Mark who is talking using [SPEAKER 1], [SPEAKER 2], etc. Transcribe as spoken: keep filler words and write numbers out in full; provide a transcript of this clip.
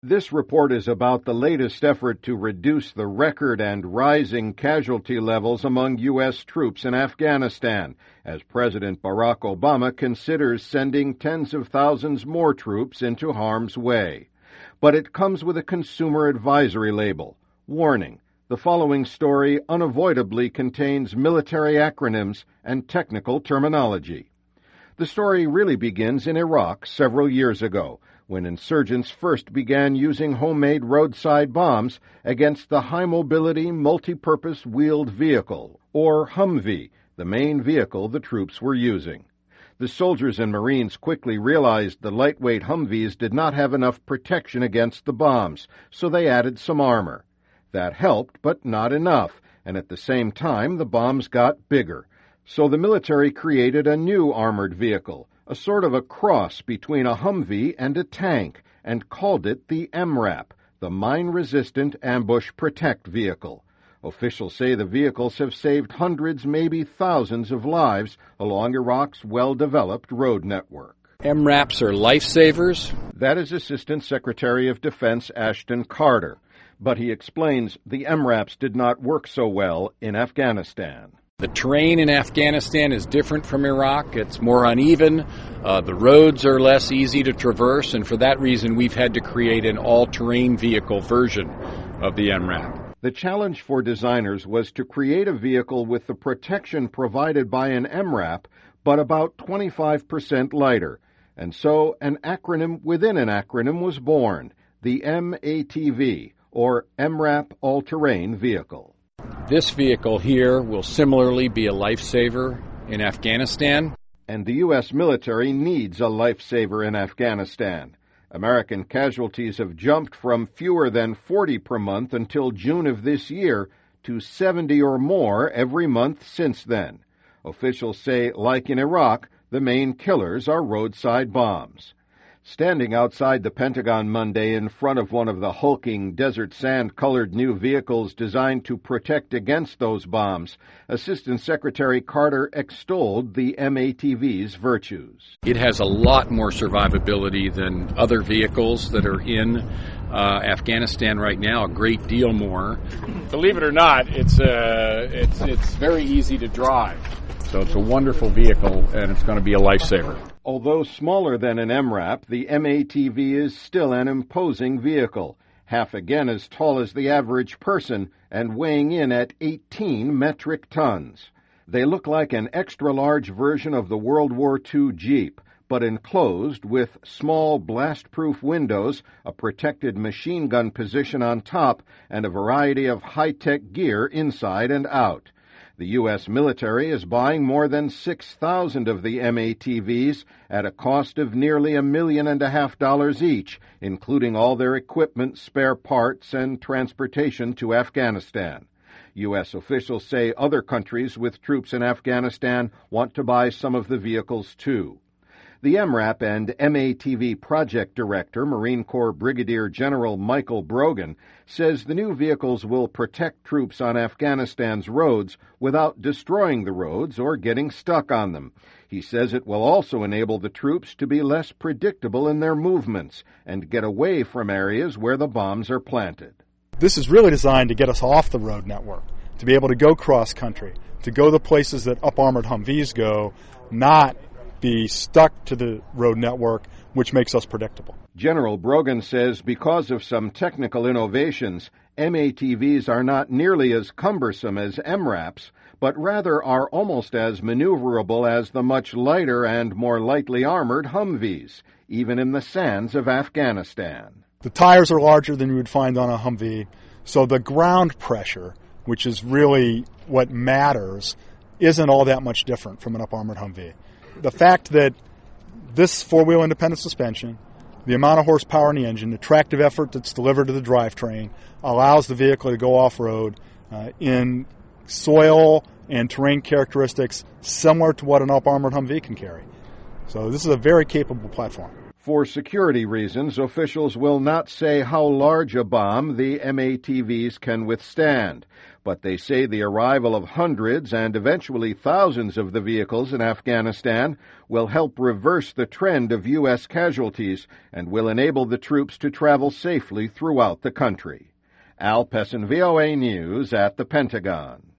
[SPEAKER 1] This report is about the latest effort to reduce the record and rising casualty levels among U S troops in Afghanistan, as President Barack Obama considers sending tens of thousands more troops into harm's way. But it comes with a consumer advisory label. Warning, the following story unavoidably contains military acronyms and technical terminology. The story really begins in Iraq several years ago, when insurgents first began using homemade roadside bombs against the high-mobility, multi-purpose wheeled vehicle, or Humvee, the main vehicle the troops were using. The soldiers and Marines quickly realized the lightweight Humvees did not have enough protection against the bombs, so they added some armor. That helped, but not enough, and at the same time the bombs got bigger. So the military created a new armored vehicle, a sort of a cross between a Humvee and a tank, and called it the M RAP, the Mine-Resistant Ambush Protect Vehicle. Officials say the vehicles have saved hundreds, maybe thousands of lives along Iraq's well-developed road network.
[SPEAKER 2] M RAPs are lifesavers?
[SPEAKER 1] That is Assistant Secretary of Defense Ashton Carter. But he explains the M RAPs did not work so well in Afghanistan.
[SPEAKER 2] The terrain in Afghanistan is different from Iraq. It's more uneven. Uh, the roads are less easy to traverse, and for that reason, we've had to create an all-terrain vehicle version of the M RAP.
[SPEAKER 1] The challenge for designers was to create a vehicle with the protection provided by an M RAP, but about twenty-five percent lighter. And so an acronym within an acronym was born, the M A T V, or M RAP All-Terrain Vehicle.
[SPEAKER 2] This vehicle here will similarly be a lifesaver in Afghanistan.
[SPEAKER 1] And the U S military needs a lifesaver in Afghanistan. American casualties have jumped from fewer than forty per month until June of this year to seventy or more every month since then. Officials say, like in Iraq, the main killers are roadside bombs. Standing outside the Pentagon Monday in front of one of the hulking desert sand-colored new vehicles designed to protect against those bombs, Assistant Secretary Carter extolled the M A T V's virtues.
[SPEAKER 2] It has a lot more survivability than other vehicles that are in uh, Afghanistan right now, a great deal more. Believe it or not, it's, uh, it's, it's very easy to drive. So it's a wonderful vehicle, and it's going to be a lifesaver.
[SPEAKER 1] Although smaller than an M RAP, the M A T V is still an imposing vehicle, half again as tall as the average person and weighing in at eighteen metric tons. They look like an extra-large version of the World War Two Jeep, but enclosed with small blast-proof windows, a protected machine gun position on top, and a variety of high-tech gear inside and out. The U S military is buying more than six thousand of the M A T Vs at a cost of nearly a million and a half dollars each, including all their equipment, spare parts, and transportation to Afghanistan. U S officials say other countries with troops in Afghanistan want to buy some of the vehicles too. The M RAP and M A T V project director, Marine Corps Brigadier General Michael Brogan, says the new vehicles will protect troops on Afghanistan's roads without destroying the roads or getting stuck on them. He says it will also enable the troops to be less predictable in their movements and get away from areas where the bombs are planted.
[SPEAKER 3] This is really designed to get us off the road network, to be able to go cross-country, to go the places that up-armored Humvees go, not be stuck to the road network, which makes us predictable.
[SPEAKER 1] General Brogan says because of some technical innovations, M A T Vs are not nearly as cumbersome as M RAPs, but rather are almost as maneuverable as the much lighter and more lightly armored Humvees, even in the sands of Afghanistan.
[SPEAKER 3] The tires are larger than you would find on a Humvee, so the ground pressure, which is really what matters, isn't all that much different from an up-armored Humvee. The fact that this four-wheel independent suspension, the amount of horsepower in the engine, the tractive effort that's delivered to the drivetrain, allows the vehicle to go off-road uh, in soil and terrain characteristics similar to what an up-armored Humvee can carry. So this is a very capable platform.
[SPEAKER 1] For security reasons, officials will not say how large a bomb the M A T Vs can withstand, but they say the arrival of hundreds and eventually thousands of the vehicles in Afghanistan will help reverse the trend of U S casualties and will enable the troops to travel safely throughout the country. Al Pessin, V O A News at the Pentagon.